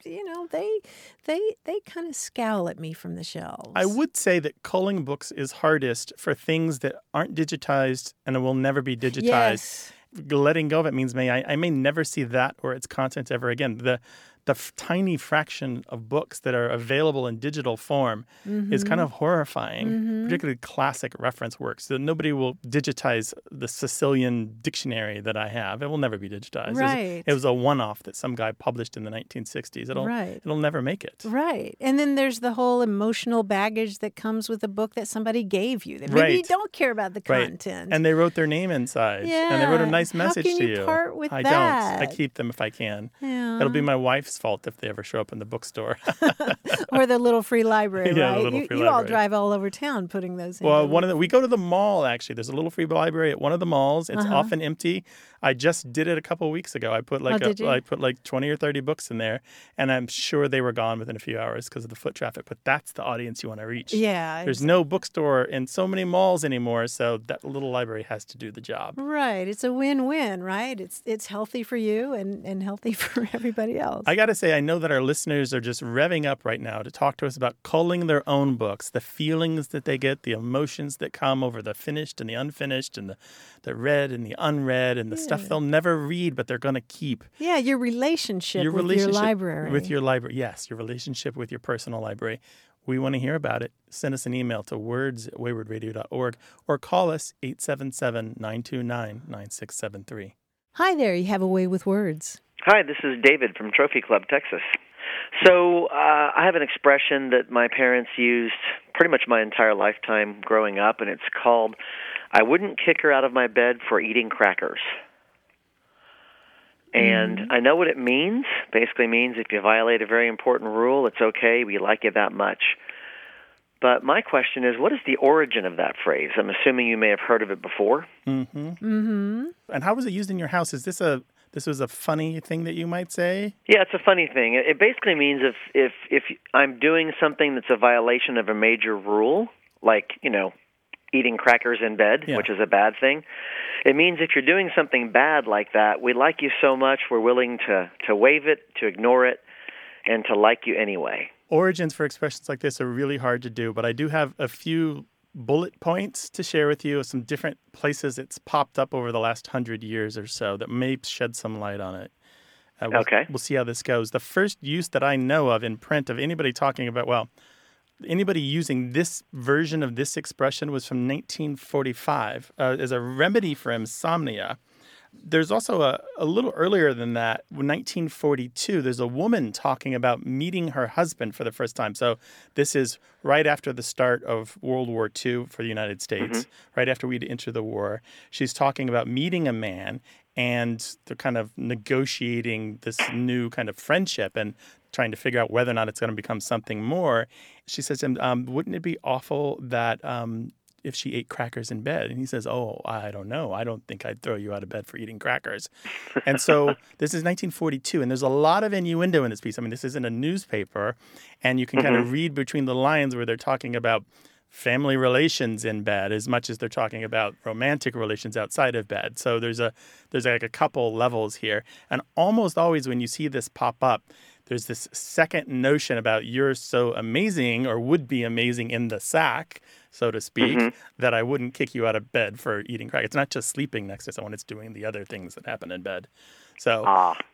B: they kind of scowl at me from the shelves.
A: I would say that culling books is hardest for things that aren't digitized and will never be digitized.
B: Yes.
A: Letting go of it means I may never see that or its content ever again. The tiny fraction of books that are available in digital form is kind of horrifying, particularly classic reference works. So nobody will digitize the Sicilian dictionary that I have. It will never be digitized.
B: Right.
A: It was a one-off that some guy published in the 1960s. It'll never make it.
B: Right. And then there's the whole emotional baggage that comes with a book that somebody gave you. That maybe you
A: Right.
B: don't care about the
A: Right.
B: content.
A: And they wrote their name inside. And they wrote a
B: Yeah.
A: nice
B: How
A: message
B: can
A: to
B: you
A: you.
B: part with
A: I
B: that?
A: don't. I keep them if I can.
B: Yeah.
A: It'll be my wife's fault if they ever show up in the bookstore.
B: Or the little free library,
A: Yeah, the
B: right?
A: little
B: you
A: free
B: you all
A: library.
B: drive all over town putting those in.
A: Well, we go to the mall, actually. There's a little free library at one of the malls. It's
B: Uh-huh.
A: often empty. I just did it a couple of weeks ago. I put
B: did you?
A: I put like 20 or 30 books in there, and I'm sure they were gone within a few hours because of the foot traffic. But that's the audience you want to reach.
B: Yeah.
A: There's no bookstore in so many malls anymore, so that little library has to do the job.
B: Right. It's a win-win, right? It's healthy for you and healthy for everybody else.
A: I got to say, I know that our listeners are just revving up right now to talk to us about culling their own books, the feelings that they get, the emotions that come over the finished and the unfinished, and the read and the unread, and the stuff they'll never read but they're going to keep.
B: Yeah, your relationship with your library.
A: With your library, yes, your relationship with your personal library. We want to hear about it. Send us an email to words@waywardradio.org or call us 877-929-9673.
B: Hi there, you have a way with words.
I: Hi, this is David from Trophy Club, Texas. So I have an expression that my parents used pretty much my entire lifetime growing up, and it's called, I wouldn't kick her out of my bed for eating crackers. And I know what it means. Basically means if you violate a very important rule, it's okay, we like you that much. But my question is, what is the origin of that phrase? I'm assuming you may have heard of it before.
A: And how was it used in your house? Is this was a funny thing that you might say?
I: Yeah, it's a funny thing. It basically means if I'm doing something that's a violation of a major rule, like, eating crackers in bed, which is a bad thing. It means if you're doing something bad like that, we like you so much we're willing to waive it, to ignore it, and to like you anyway.
A: Origins for expressions like this are really hard to do, but I do have a few bullet points to share with you of some different places it's popped up over the last 100 years or so that may shed some light on it. We'll see how this goes. The first use that I know of in print of anybody talking about, anybody using this version of this expression was from 1945 as a remedy for insomnia. There's also a little earlier than that, 1942, there's a woman talking about meeting her husband for the first time. So this is right after the start of World War II for the United States, right after we'd enter the war. She's talking about meeting a man, and they're kind of negotiating this new kind of friendship and trying to figure out whether or not it's going to become something more. She says to him, wouldn't it be awful that if she ate crackers in bed? And he says, oh, I don't know. I don't think I'd throw you out of bed for eating crackers. And so this is 1942, and there's a lot of innuendo in this piece. I mean, this isn't a newspaper, and you can kind of read between the lines where they're talking about family relations in bed as much as they're talking about romantic relations outside of bed. So there's like a couple levels here. And almost always when you see this pop up, there's this second notion about you're so amazing or would be amazing in the sack, so to speak, that I wouldn't kick you out of bed for eating crack. It's not just sleeping next to someone, it's doing the other things that happen in bed. So,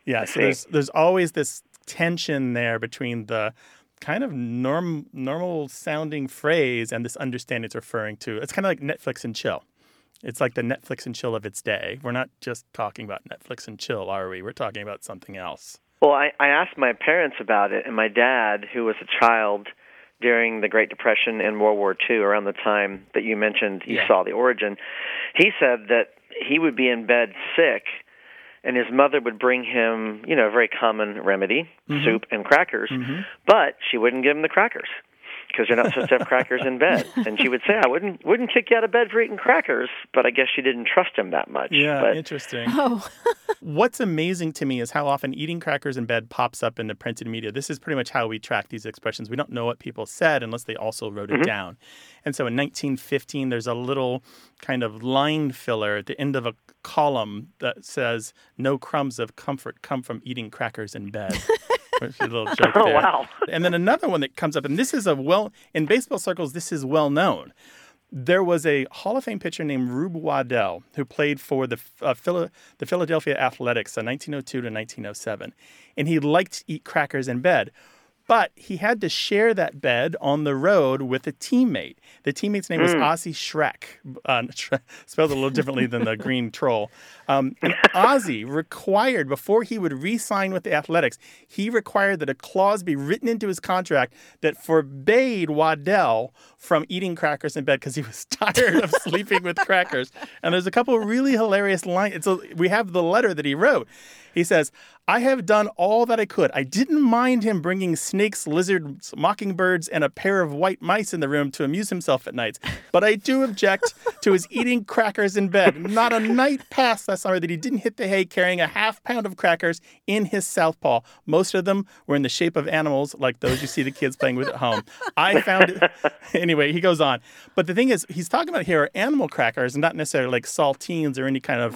A: so there's always this tension there between the kind of normal sounding phrase and this understanding it's referring to. It's kind of like Netflix and chill. It's like the Netflix and chill of its day. We're not just talking about Netflix and chill, are we? We're talking about something else.
I: Well, I asked my parents about it, and my dad, who was a child during the Great Depression and World War II, around the time that you mentioned you saw the origin, he said that he would be in bed sick, and his mother would bring him, a very common remedy, soup and crackers, but she wouldn't give him the crackers because you're not supposed to have crackers in bed. And she would say, I wouldn't kick you out of bed for eating crackers, but I guess she didn't trust him that much.
A: Yeah, interesting.
B: Oh.
A: What's amazing to me is how often eating crackers in bed pops up in the printed media. This is pretty much how we track these expressions. We don't know what people said unless they also wrote it down. And so in 1915, there's a little kind of line filler at the end of a column that says, no crumbs of comfort come from eating crackers in bed. Which is a little joke there.
I: Wow.
A: And then another one that comes up, and this is in baseball circles, this is well known. There was a Hall of Fame pitcher named Rube Waddell who played for the Philadelphia Athletics in 1902 to 1907. And he liked to eat crackers in bed. But he had to share that bed on the road with a teammate. The teammate's name was Ozzie Schreck, spelled a little differently than the green troll. And Ozzie required, before he would re-sign with the Athletics, he required that a clause be written into his contract that forbade Waddell from eating crackers in bed because he was tired of sleeping with crackers. And there's a couple of really hilarious lines. So we have the letter that he wrote. He says, I have done all that I could. I didn't mind him bringing snakes, lizards, mockingbirds, and a pair of white mice in the room to amuse himself at nights. But I do object to his eating crackers in bed. Not a night passed last summer that he didn't hit the hay carrying a half pound of crackers in his southpaw. Most of them were in the shape of animals like those you see the kids playing with at home. I found it... Anyway, he goes on. But the thing is, he's talking about here are animal crackers, not necessarily like saltines or any kind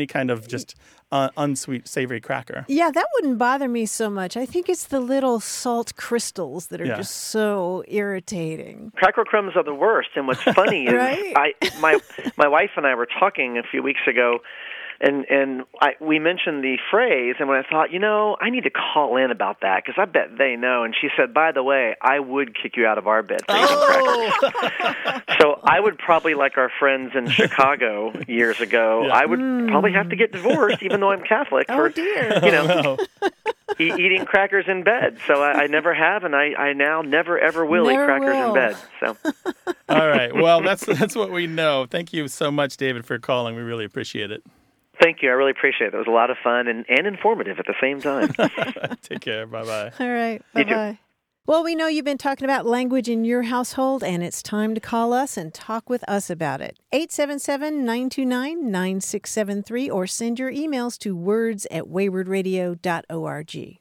A: of just unsweet, savory cracker.
B: Yeah, that wouldn't bother me so much. I think it's the little salt crystals that are just so irritating.
I: Cracker crumbs are the worst. And what's funny is
B: Right?
I: my wife and I were talking a few weeks ago, and we mentioned the phrase, and when I thought, I need to call in about that because I bet they know. And she said, by the way, I would kick you out of our bed for eating crackers. So I would probably, like our friends in Chicago years ago, I would probably have to get divorced, even though I'm Catholic, for eating crackers in bed. So I never have, and I now never ever will eat crackers in bed. So.
A: All right. Well, that's what we know. Thank you so much, David, for calling. We really appreciate it.
I: Thank you. I really appreciate it. It was a lot of fun and informative at the same time.
A: Take care. Bye-bye.
B: All right. Bye-bye. Well, we know you've been talking about language in your household, and it's time to call us and talk with us about it. 877-929-9673 or send your emails to words@waywardradio.org.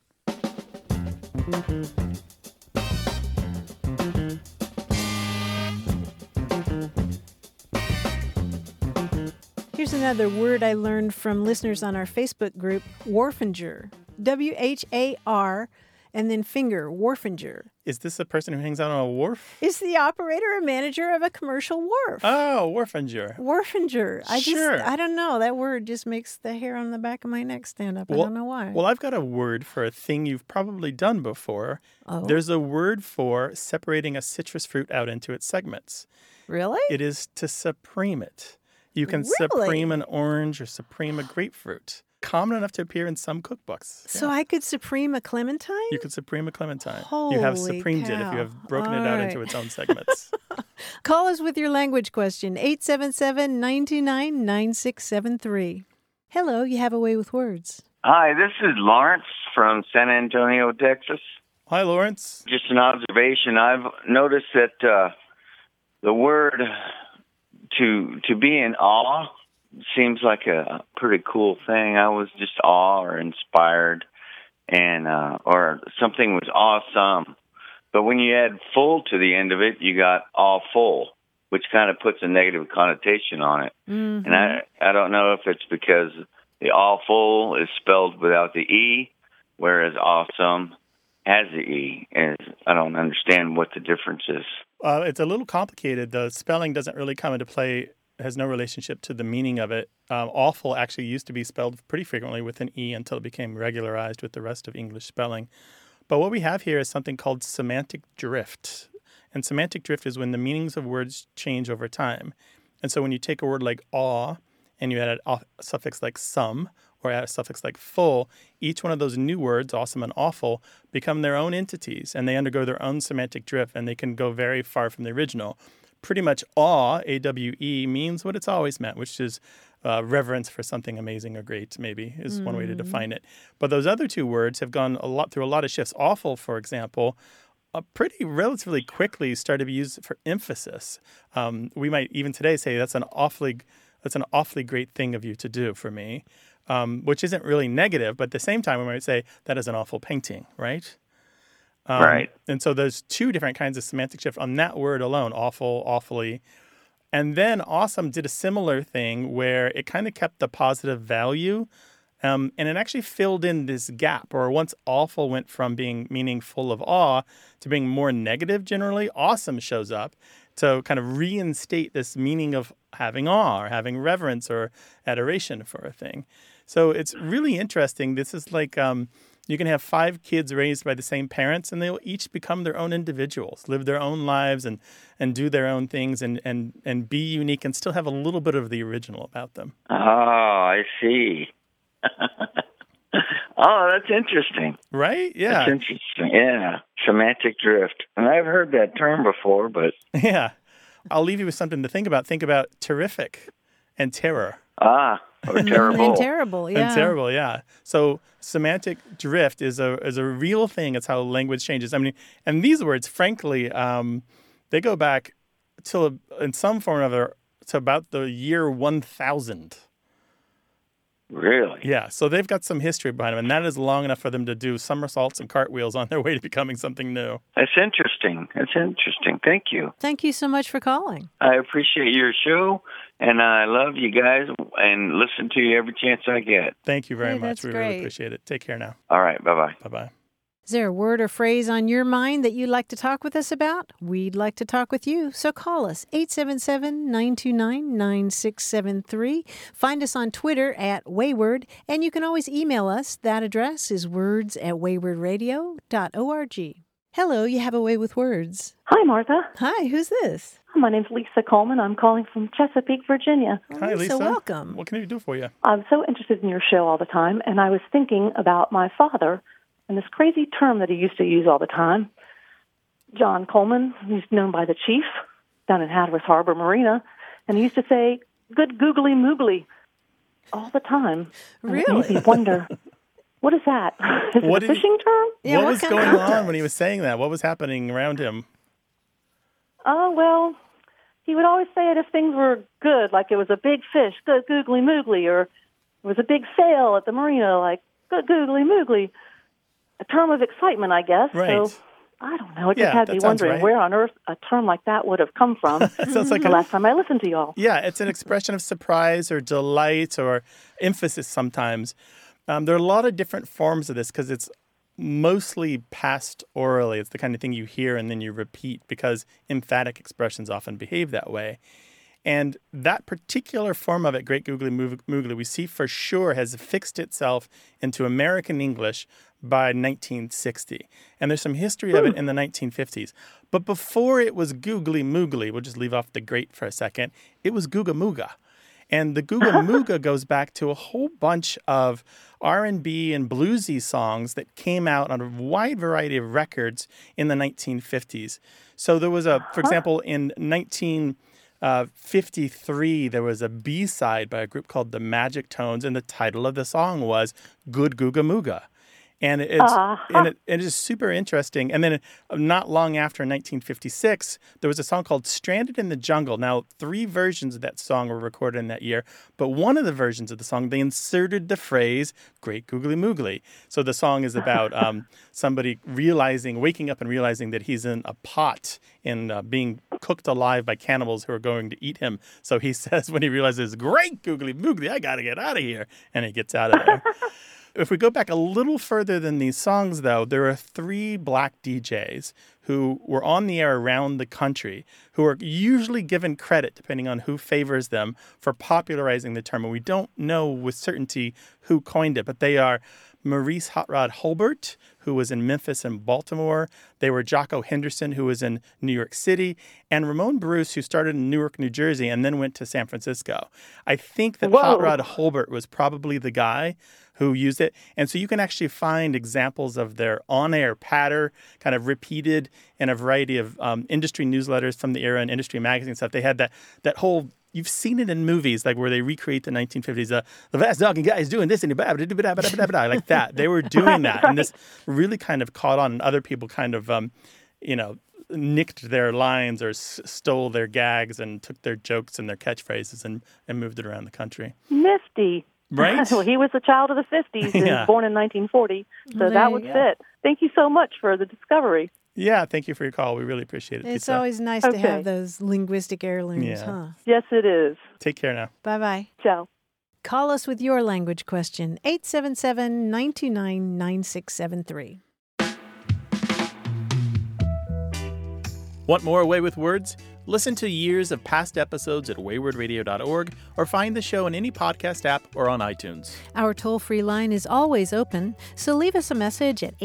B: here's another word I learned from listeners on our Facebook group, wharfinger. W-H-A-R and then finger, wharfinger.
A: Is this a person who hangs out on a wharf?
B: Is the operator or manager of a commercial wharf.
A: Oh, wharfinger.
B: Wharfinger.
A: Sure.
B: I don't know. That word just makes the hair on the back of my neck stand up. I don't know why.
A: Well, I've got a word for a thing you've probably done before.
B: Oh.
A: There's a word for separating a citrus fruit out into its segments.
B: Really?
A: It is to supreme it. You can
B: Really?
A: supreme an orange or supreme a grapefruit. Common enough to appear in some cookbooks.
B: So I could supreme a clementine?
A: You could supreme a clementine.
B: Holy
A: you have supremed it if you have broken it out into its own segments.
B: Call us with your language question, 877-929-9673. Hello, you have a way with words.
J: Hi, this is Lawrence from San Antonio, Texas.
A: Hi, Lawrence.
J: Just an observation. I've noticed that the word to be in awe seems like a pretty cool thing. I was just awe or inspired, and or something was awesome. But when you add full to the end of it, you got awful, which kind of puts a negative connotation on it.
B: Mm-hmm.
J: And I don't know if it's because the awful is spelled without the E, whereas awesome has the E. And I don't understand what the difference is.
A: It's a little complicated. The spelling doesn't really come into play, has no relationship to the meaning of it. Awful actually used to be spelled pretty frequently with an E until it became regularized with the rest of English spelling. But what we have here is something called semantic drift. And semantic drift is when the meanings of words change over time. And so when you take a word like awe and you add a suffix like some or add a suffix like full, each one of those new words, awesome and awful, become their own entities and they undergo their own semantic drift and they can go very far from the original. Pretty much awe, A-W-E, means what it's always meant, which is reverence for something amazing or great, maybe, is one way to define it. But those other two words have gone through a lot of shifts. Awful, for example, pretty relatively quickly started to be used for emphasis. We might even today say that's an awfully great thing of you to do for me, which isn't really negative, but at the same time we might say that is an awful painting, right?
J: Right.
A: And so there's two different kinds of semantic shift on that word alone, awful, awfully. And then awesome did a similar thing where it kind of kept the positive value and it actually filled in this gap. Or once awful went from meaning full of awe to being more negative generally, awesome shows up to kind of reinstate this meaning of having awe or having reverence or adoration for a thing. So it's really interesting. This is like you can have 5 kids raised by the same parents, and they'll each become their own individuals, live their own lives and do their own things and be unique and still have a little bit of the original about them.
J: Oh, I see. Oh, that's interesting.
A: Right? Yeah.
J: That's interesting. Yeah. Semantic drift. And I've heard that term before, but...
A: Yeah. I'll leave you with something to think about. Think about terrific and terror.
J: Or terrible.
B: And terrible, yeah.
A: And terrible, yeah. So semantic drift is a real thing. It's how language changes. I mean, and these words, frankly, they go back till in some form or other to about the year 1000.
J: Really?
A: Yeah. So they've got some history behind them, and that is long enough for them to do somersaults and cartwheels on their way to becoming something new.
J: That's interesting. Thank you.
B: Thank you so much for calling.
J: I appreciate your show, and I love you guys and listen to you every chance I get.
A: Thank you very much.
B: That's
A: We
B: great.
A: really appreciate it. Take care now.
J: All right. Bye-bye.
A: Bye-bye.
B: Is there a word or phrase on your mind that you'd like to talk with us about? We'd like to talk with you, so call us, 877-929-9673. Find us on Twitter at Wayward, and you can always email us. That address is words@waywardradio.org. Hello, you have a way with words.
K: Hi, Martha.
B: Hi, who's this?
K: My name's Lisa Coleman. I'm calling from Chesapeake, Virginia.
A: Hi, Lisa.
B: Welcome.
A: What can we do for you?
K: I'm so interested in your show all the time, and I was thinking about my father and this crazy term that he used to use all the time. John Coleman, he's known by the chief down in Hatteras Harbor Marina, and he used to say, good googly moogly, all the time.
B: Really?
K: And it made me wonder, what is that? Is it a fishing term?
B: Yeah,
A: what was going on when he was saying that? What was happening around him?
K: Oh, well, he would always say it if things were good, like it was a big fish, good googly moogly, or it was a big sail at the marina, like good googly moogly. A term of excitement, I guess.
A: Right.
K: So I don't know. It
A: Yeah,
K: just had
A: that
K: me
A: sounds
K: wondering
A: right.
K: where on earth a term like that would have come from
A: Sounds like
K: the last time I listened to y'all.
A: Yeah, it's an expression of surprise or delight or emphasis sometimes. There are a lot of different forms of this because it's mostly passed orally. It's the kind of thing you hear and then you repeat because emphatic expressions often behave that way. And that particular form of it, Great Googly Moogly, we see for sure has fixed itself into American English by 1960. And there's some history of it in the 1950s. But before it was Googly Moogly, we'll just leave off the great for a second, it was Googa Mooga. And the Googa Mooga goes back to a whole bunch of R&B and bluesy songs that came out on a wide variety of records in the 1950s. So there was for example, in 1953, there was a B-side by a group called the Magic Tones, and the title of the song was Good Googa Mooga. And it is super interesting. And then not long after, in 1956, there was a song called Stranded in the Jungle. Now, 3 versions of that song were recorded in that year, but one of the versions of the song, they inserted the phrase Great Googly Moogly. So the song is about somebody waking up and realizing that he's in a pot and being cooked alive by cannibals who are going to eat him. So he says when he realizes, Great Googly Moogly, I got to get out of here. And he gets out of there. If we go back a little further than these songs, though, there are 3 black DJs who were on the air around the country who are usually given credit, depending on who favors them, for popularizing the term. And we don't know with certainty who coined it, but they are Maurice Hot Rod Holbert, who was in Memphis and Baltimore. They were Jocko Henderson, who was in New York City, and Ramon Bruce, who started in Newark, New Jersey, and then went to San Francisco. I think that Hot Rod Holbert was probably the guy who used it. And so you can actually find examples of their on-air patter kind of repeated in a variety of industry newsletters from the era and industry magazine stuff. They had that whole, you've seen it in movies, like where they recreate the 1950s, the vast dogging guy is doing this and like that. They were doing that. And this really kind of caught on, and other people kind of, nicked their lines or stole their gags and took their jokes and their catchphrases and moved it around the country.
K: Nifty.
A: Right?
K: Well, he was a child of the 50s and was born in 1940, so that would fit. Thank you so much for the discovery.
A: Yeah, thank you for your call. We really appreciate it.
B: It's always nice to have those linguistic heirlooms, huh?
K: Yes, it is.
A: Take care now.
B: Bye-bye.
K: Ciao.
B: Call us with your language question, 877-929-9673.
A: Want more Away with Words? Listen to years of past episodes at waywardradio.org or find the show in any podcast app or on iTunes.
B: Our toll-free line is always open, so leave us a message at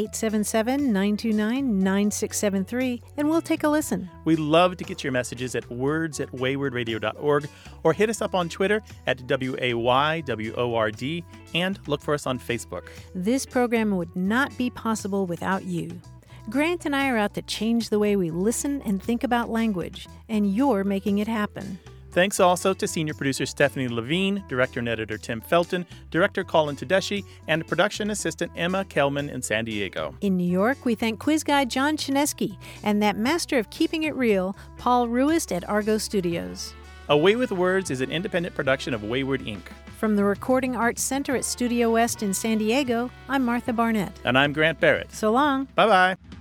B: 877-929-9673 and we'll take a listen.
A: We love to get your messages at words@waywardradio.org or hit us up on Twitter at WAYWORD and look for us on Facebook.
B: This program would not be possible without you. Grant and I are out to change the way we listen and think about language, and you're making it happen.
A: Thanks also to senior producer Stephanie Levine, director and editor Tim Felton, director Colin Tedeschi, and production assistant Emma Kelman in San Diego.
B: In New York, we thank quiz guy John Chinesky and that master of keeping it real, Paul Ruist at Argo Studios.
A: Away with Words is an independent production of Wayward Inc.
B: From the Recording Arts Center at Studio West in San Diego, I'm Martha Barnett.
A: And I'm Grant Barrett.
B: So long.
A: Bye-bye.